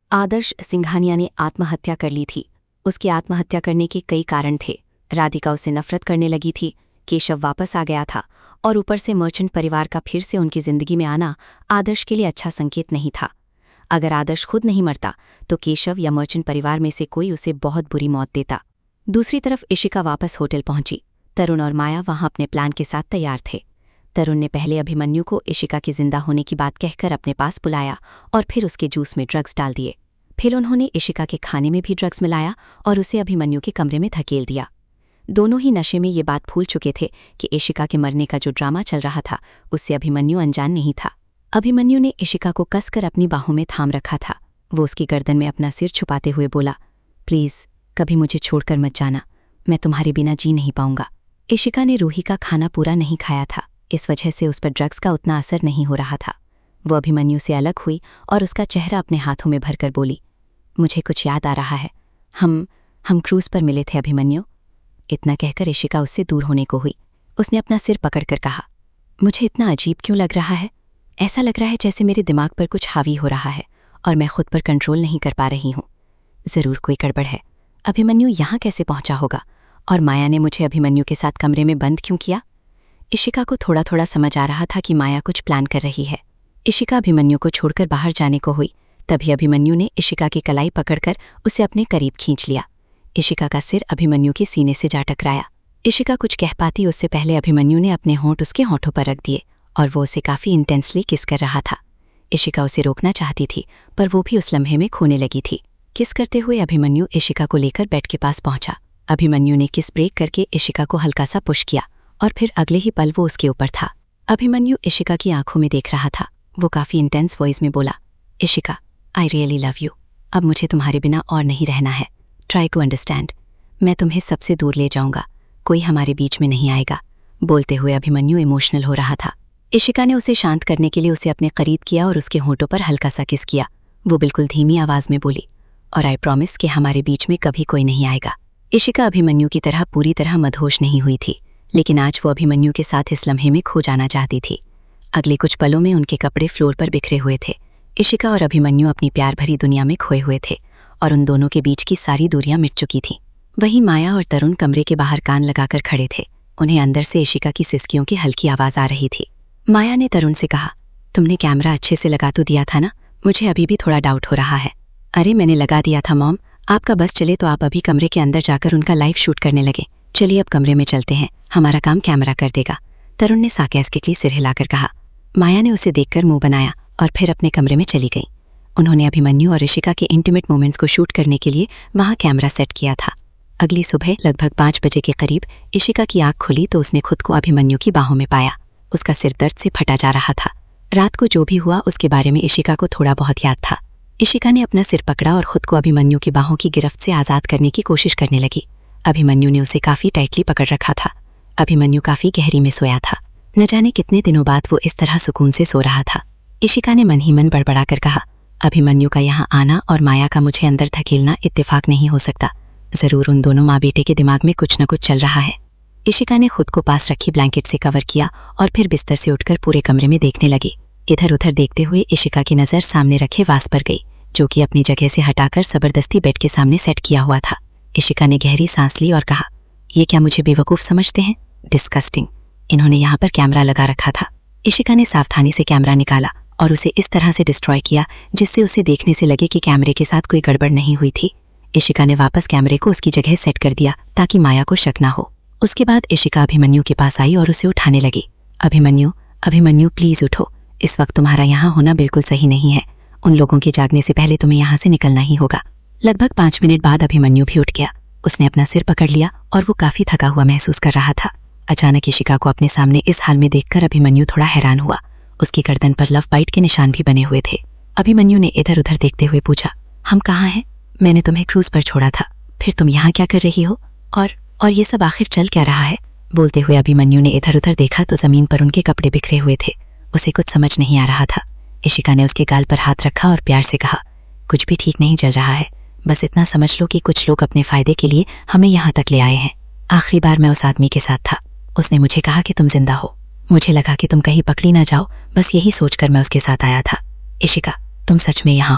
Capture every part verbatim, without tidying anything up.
आदर्श सिंघानिया ने आत्महत्या कर ली थी। उसकी आत्महत्या करने के कई कारण थे। राधिका उससे नफरत करने लगी थी, केशव वापस आ गया था और ऊपर से मर्चेंट परिवार का फिर से उनकी जिंदगी में आना आदर्श के लिए अच्छा संकेत नहीं था। अगर आदर्श खुद नहीं मरता तो केशव या मर्चेंट परिवार में से कोई उसे बहुत बुरी मौत देता। दूसरी तरफ इशिका वापस होटल पहुंची। तरुण और माया वहां अपने प्लान के साथ तैयार थे। तरुण ने पहले अभिमन्यु को इशिका के जिंदा होने की बात कहकर अपने पास बुलाया और फिर उसके जूस में ड्रग्स डाल दिए। फिर उन्होंने इशिका के खाने में भी ड्रग्स मिलाया और उसे अभिमन्यु के कमरे में धकेल दिया। दोनों ही नशे में ये बात भूल चुके थे कि इशिका के मरने का जो ड्रामा चल रहा था उससे अभिमन्यु अनजान नहीं था। अभिमन्यु ने इशिका को कसकर अपनी बाहों में थाम रखा था। वो उसकी गर्दन में अपना सिर छुपाते हुए बोला, प्लीज़ कभी मुझे छोड़कर मत जाना, मैं तुम्हारे बिना जी नहीं पाऊंगा। इशिका ने रूही का खाना पूरा नहीं खाया था, इस वजह से उस पर ड्रग्स का उतना असर नहीं हो रहा था। वो अभिमन्यु से अलग हुई और उसका चेहरा अपने हाथों में भरकर बोली, मुझे कुछ याद आ रहा है, हम हम क्रूज़ पर मिले थे अभिमन्यु। इतना कहकर इशिका उससे दूर होने को हुई। उसने अपना सिर पकड़कर कहा, मुझे इतना अजीब क्यों लग रहा है? ऐसा लग रहा है जैसे मेरे दिमाग पर कुछ हावी हो रहा है और मैं खुद पर कंट्रोल नहीं कर पा रही हूँ। ज़रूर कोई गड़बड़ है। अभिमन्यु यहाँ कैसे पहुँचा होगा? और माया ने मुझे अभिमन्यु के साथ कमरे में बंद क्यों किया? इशिका को थोड़ा थोड़ा समझ आ रहा था कि माया कुछ प्लान कर रही है। इशिका अभिमन्यु को छोड़कर बाहर जाने को हुई। तभी अभिमन्यु ने इशिका की कलाई पकड़कर उसे अपने करीब खींच लिया। इशिका का सिर अभिमन्यु के सीने से जा टकराया। इशिका कुछ कह पाती उससे पहले अभिमन्यु ने अपने होंठ उसके होंठों पर रख दिए और वो उसे काफ़ी इंटेंसली किस कर रहा था। इशिका उसे रोकना चाहती थी पर वो भी उस लम्हे में खोने लगी थी। किस करते हुए अभिमन्यु इशिका को लेकर बेड के पास पहुंचा। अभिमन्यु ने किस ब्रेक करके इशिका को हल्का सा पुश किया और फिर अगले ही पल वो उसके ऊपर था। अभिमन्यु इशिका की आंखों में देख रहा था। वो काफ़ी इंटेंस वॉइस में बोला, Ishika, I really love you. अब मुझे तुम्हारे बिना और नहीं रहना है। Try to understand. मैं तुम्हें सबसे दूर ले जाऊंगा, कोई हमारे बीच में नहीं आएगा। बोलते हुए अभिमन्यु इमोशनल हो रहा था। इशिका ने उसे शांत करने के लिए उसे अपने करीब किया और उसके होंठों पर हल्का सा किस किया। वो बिल्कुल धीमी आवाज़ में बोली, और आई प्रॉमिस कि हमारे बीच में कभी कोई नहीं आएगा। इशिका अभिमन्यु की तरह पूरी तरह मदहोश नहीं हुई थी, लेकिन आज वो अभिमन्यु के साथ इस लम्हे में खो जाना चाहती थी। अगले कुछ पलों में उनके कपड़े फ्लोर पर बिखरे हुए थे। इशिका और अभिमन्यु अपनी प्यार भरी दुनिया में खोए हुए थे और उन दोनों के बीच की सारी दूरियां मिट चुकी थीं। वहीं माया और तरुण कमरे के बाहर कान लगाकर खड़े थे। उन्हें अंदर से इशिका की सिसकियों की हल्की आवाज़ आ रही थी। माया ने तरुण से कहा, तुमने कैमरा अच्छे से लगा तो दिया था ना? मुझे अभी भी थोड़ा डाउट हो रहा है। अरे मैंने लगा दिया था मॉम, आपका बस चले तो आप अभी कमरे के अंदर जाकर उनका लाइव शूट करने लगे। चलिए अब कमरे में चलते हैं, हमारा काम कैमरा कर देगा। तरुण ने सार्कास्टिकली सिर हिलाकर कहा। माया ने उसे देखकर मुंह बनाया और फिर अपने कमरे में चली गई। उन्होंने अभिमन्यु और इशिका के इंटीमेट मोमेंट्स को शूट करने के लिए वहां कैमरा सेट किया था। अगली सुबह लगभग पाँच बजे के करीब इशिका की आंख खुली तो उसने खुद को अभिमन्यु की बाहों में पाया। उसका सिर दर्द से फटा जा रहा था। रात को जो भी हुआ उसके बारे में इशिका को थोड़ा बहुत याद था। इशिका ने अपना सिर पकड़ा और खुद को अभिमन्यु की बाहों की गिरफ्त से आज़ाद करने की कोशिश करने लगी। अभिमन्यु ने उसे काफ़ी टाइटली पकड़ रखा था। अभिमन्यु काफ़ी गहरी में सोया था। न जाने कितने दिनों बाद वो इस तरह सुकून से सो रहा था। इशिका ने मन ही मन बड़बड़ा कर कहा, अभिमन्यु का यहाँ आना और माया का मुझे अंदर धकेलना इत्तेफाक नहीं हो सकता। ज़रूर उन दोनों माँ बेटे के दिमाग में कुछ न कुछ चल रहा है। इशिका ने खुद को पास रखी ब्लैंकेट से कवर किया और फिर बिस्तर से उठकर पूरे कमरे में देखने लगी। इधर उधर देखते हुए इशिका की नज़र सामने रखे वास पर गई, जो कि अपनी जगह से हटाकर जबरदस्ती बेड के सामने सेट किया हुआ था। इशिका ने गहरी सांस ली और कहा, ये क्या मुझे बेवकूफ़ समझते हैं? डिस्कस्टिंग, इन्होंने यहाँ पर कैमरा लगा रखा था। इशिका ने सावधानी से कैमरा निकाला और उसे इस तरह से डिस्ट्रॉय किया जिससे उसे देखने से लगे कि कैमरे के साथ कोई गड़बड़ नहीं हुई थी। इशिका ने वापस कैमरे को उसकी जगह सेट कर दिया ताकि माया को शक ना हो। उसके बाद इशिका अभिमन्यु के पास आई और उसे उठाने लगी। अभिमन्यु, अभिमन्यु प्लीज़ उठो, इस वक्त तुम्हारा यहाँ होना बिल्कुल सही नहीं है। उन लोगों के जागने से पहले तुम्हें यहाँ से निकलना ही होगा। लगभग पाँच मिनट बाद अभिमन्यु भी उठ गया। उसने अपना सिर पकड़ लिया और वो काफ़ी थका हुआ महसूस कर रहा था। अचानक इशिका को अपने सामने इस हाल में देखकर अभिमन्यु थोड़ा हैरान हुआ। उसकी गर्दन पर लव बाइट के निशान भी बने हुए थे। अभिमन्यु ने इधर उधर देखते हुए पूछा, हम कहाँ हैं? मैंने तुम्हें क्रूज पर छोड़ा था, फिर तुम यहाँ क्या कर रही हो? और और ये सब आखिर चल क्या रहा है? बोलते हुए अभिमन्यु ने इधर उधर देखा तो जमीन पर उनके कपड़े बिखरे हुए थे। उसे कुछ समझ नहीं आ रहा था। इशिका ने उसके गाल पर हाथ रखा और प्यार से कहा, कुछ भी ठीक नहीं चल रहा है, बस इतना समझ लो कि कुछ लोग अपने फायदे के लिए हमें यहाँ तक ले आए हैं। आखिरी बार मैं उस आदमी के साथ था, उसने मुझे कहा कि तुम जिंदा हो। मुझे लगा कि तुम कहीं पकड़ी ना जाओ, बस यही सोचकर मैं उसके साथ आया था। इशिका, तुम सच में यहाँ हो?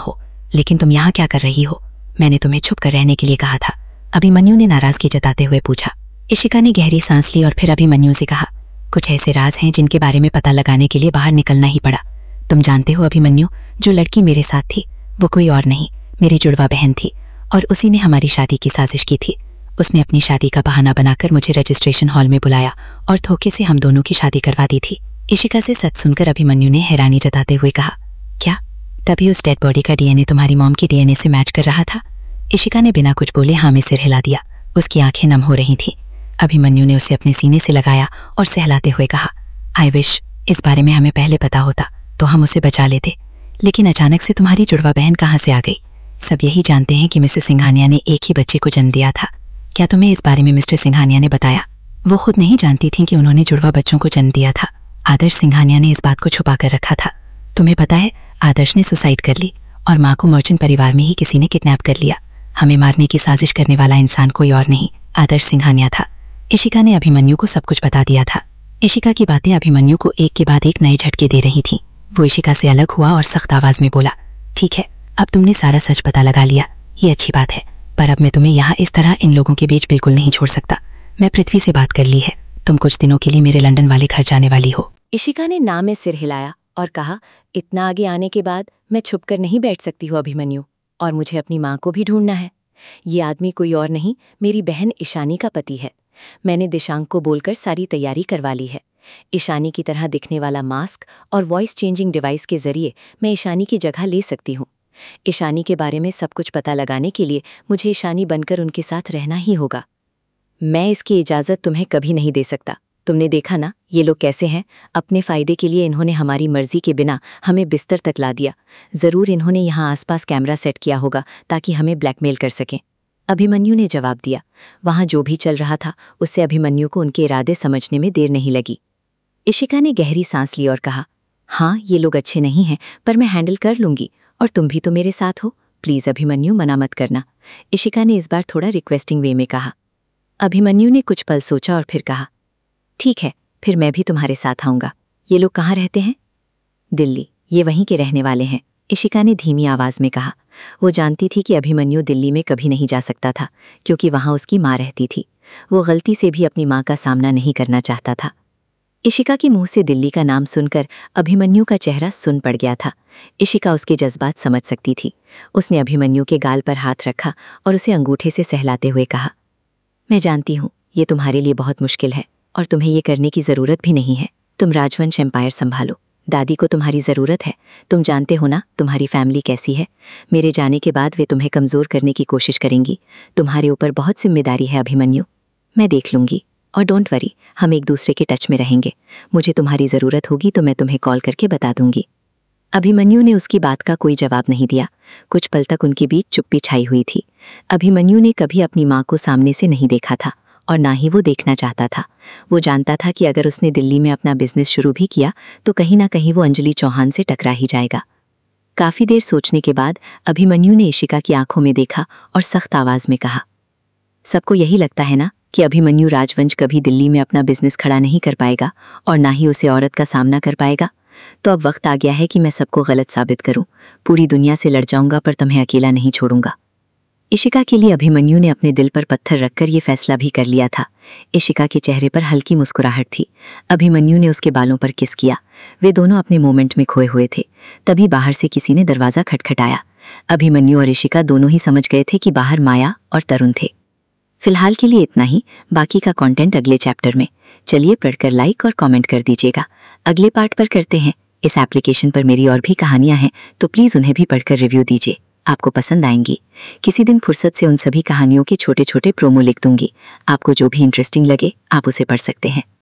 लेकिन तुम यहाँ क्या कर रही हो? मैंने तुम्हें छुप कर रहने के लिए कहा था, अभिमन्यु ने नाराजगी जताते हुए पूछा। इशिका ने गहरी सांस ली और फिर अभिमन्यु से कहा, कुछ ऐसे राज हैं जिनके बारे में पता लगाने के लिए बाहर निकलना ही पड़ा। तुम जानते हो अभिमन्यु, जो लड़की मेरे साथ थी वो कोई और नहीं, मेरी जुड़वा बहन थी, और उसी ने हमारी शादी की साजिश की थी। उसने अपनी शादी का बहाना बनाकर मुझे रजिस्ट्रेशन हॉल में बुलाया और धोखे से हम दोनों की शादी करवा दी थी। इशिका से सच सुनकर अभिमन्यु ने हैरानी जताते हुए कहा, क्या तभी उस डेड बॉडी का डीएनए तुम्हारी मॉम की डीएनए से मैच कर रहा था? इशिका ने बिना कुछ बोले हाँ में सिर हिला दिया। उसकी आंखें नम हो रही थी। अभिमन्यु ने उसे अपने सीने से लगाया और सहलाते हुए कहा, आई विश इस बारे में हमें पहले पता होता तो हम उसे बचा लेते, लेकिन अचानक से तुम्हारी जुड़वा बहन कहाँ से आ गई? सब यही जानते हैं कि मिसेस सिंघानिया ने एक ही बच्चे को जन्म दिया था। क्या तुम्हें इस बारे में मिस्टर सिंघानिया ने बताया? वो खुद नहीं जानती थी कि उन्होंने जुड़वा बच्चों को जन्म दिया था। आदर्श सिंघानिया ने इस बात को छुपा कर रखा था। तुम्हें पता है, आदर्श ने सुसाइड कर ली और माँ को मर्चेंट परिवार में ही किसी ने किडनैप कर लिया। हमें मारने की साजिश करने वाला इंसान कोई और नहीं, आदर्श सिंघानिया था। इशिका ने अभिमन्यु को सब कुछ बता दिया था। इशिका की बातें अभिमन्यु को एक के बाद एक नए झटके दे रही थीं। वो इशिका से अलग हुआ और सख्त आवाज में बोला, ठीक है, अब तुमने सारा सच पता लगा लिया, ये अच्छी बात है, पर अब मैं तुम्हें यहाँ इस तरह इन लोगों के बीच बिल्कुल नहीं छोड़ सकता। मैं पृथ्वी से बात कर ली है, तुम कुछ दिनों के लिए मेरे लंदन वाले घर जाने वाली हो। इशिका ने ना में सिर हिलाया और कहा, इतना आगे आने के बाद मैं छुप कर नहीं बैठ सकती हूँ अभिमन्यु, और मुझे अपनी माँ को भी ढूंढना है। ये आदमी कोई और नहीं, मेरी बहन ईशानी का पति है। मैंने दिशांक को बोलकर सारी तैयारी करवा ली है। ईशानी की तरह दिखने वाला मास्क और वॉइस चेंजिंग डिवाइस के जरिए मैं ईशानी की जगह ले सकती हूँ। ईशानी के बारे में सब कुछ पता लगाने के लिए मुझे ईशानी बनकर उनके साथ रहना ही होगा। मैं इसकी इजाज़त तुम्हें कभी नहीं दे सकता। तुमने देखा ना ये लोग कैसे हैं, अपने फ़ायदे के लिए इन्होंने हमारी मर्जी के बिना हमें बिस्तर तक ला दिया। ज़रूर इन्होंने यहाँ आसपास कैमरा सेट किया होगा ताकि हमें ब्लैकमेल कर सकें। अभिमन्यु ने जवाब दिया। वहाँ जो भी चल रहा था उससे अभिमन्यु को उनके इरादे समझने में देर नहीं लगी। इशिका ने गहरी सांस ली और कहा, हाँ ये लोग अच्छे नहीं हैं, पर मैं हैंडल कर लूँगी, और तुम भी तो मेरे साथ हो। प्लीज़ अभिमन्यु, मना मत करना। इशिका ने इस बार थोड़ा रिक्वेस्टिंग वे में कहा। अभिमन्यु ने कुछ पल सोचा और फिर कहा, ठीक है, फिर मैं भी तुम्हारे साथ आऊँगा। ये लोग कहाँ रहते हैं? दिल्ली, ये वहीं के रहने वाले हैं, इशिका ने धीमी आवाज़ में कहा। वो जानती थी कि अभिमन्यु दिल्ली में कभी नहीं जा सकता था, क्योंकि वहाँ उसकी माँ रहती थी। वो गलती से भी अपनी माँ का सामना नहीं करना चाहता था। इशिका के मुंह से दिल्ली का नाम सुनकर अभिमन्यु का चेहरा सुन पड़ गया था। इशिका उसके जज्बात समझ सकती थी। उसने अभिमन्यु के गाल पर हाथ रखा और उसे अंगूठे से सहलाते हुए कहा, मैं जानती हूँ ये तुम्हारे लिए बहुत मुश्किल है और तुम्हें ये करने की ज़रूरत भी नहीं है। तुम राजवंश एम्पायर संभालो, दादी को तुम्हारी ज़रूरत है। तुम जानते हो ना तुम्हारी फैमिली कैसी है। मेरे जाने के बाद वे तुम्हें कमज़ोर करने की कोशिश करेंगी। तुम्हारे ऊपर बहुत जिम्मेदारी है अभिमन्यु, मैं देख लूँगी। और डोंट वरी, हम एक दूसरे के टच में रहेंगे। मुझे तुम्हारी ज़रूरत होगी तो मैं तुम्हें कॉल करके बता दूंगी। अभिमन्यु ने उसकी बात का कोई जवाब नहीं दिया। कुछ पल तक उनके बीच चुप्पी छाई हुई थी। अभिमन्यु ने कभी अपनी माँ को सामने से नहीं देखा था और ना ही वो देखना चाहता था। वो जानता था कि अगर उसने दिल्ली में अपना बिजनेस शुरू भी किया तो कहीं ना कहीं वो अंजलि चौहान से टकरा ही जाएगा। काफ़ी देर सोचने के बाद अभिमन्यु ने इशिका की आंखों में देखा और सख्त आवाज़ में कहा, सबको यही लगता है ना कि अभिमन्यु राजवंश कभी दिल्ली में अपना बिजनेस खड़ा नहीं कर पाएगा और ना ही उसे औरत का सामना कर पाएगा। तो अब वक्त आ गया है कि मैं सबको गलत साबित करूं। पूरी दुनिया से लड़ जाऊंगा पर तुम्हें अकेला नहीं छोड़ूंगा। इशिका के लिए अभिमन्यु ने अपने दिल पर पत्थर रखकर यह फैसला भी कर लिया था। इशिका के चेहरे पर हल्की मुस्कुराहट थी। अभिमन्यु ने उसके बालों पर किस किया। वे दोनों अपने मोमेंट में खोए हुए थे। तभी बाहर से किसी ने दरवाज़ा खटखटाया। अभिमन्यु और इशिका दोनों ही समझ गए थे कि बाहर माया और तरुण थे। फिलहाल के लिए इतना ही, बाकी का कंटेंट अगले चैप्टर में। चलिए पढ़कर लाइक और कमेंट कर दीजिएगा। अगले पार्ट पर करते हैं। इस एप्लीकेशन पर मेरी और भी कहानियां हैं तो प्लीज़ उन्हें भी पढ़कर रिव्यू दीजिए, आपको पसंद आएंगी। किसी दिन फुर्सत से उन सभी कहानियों के छोटे छोटे प्रोमो लिख दूंगी। आपको जो भी इंटरेस्टिंग लगे आप उसे पढ़ सकते हैं।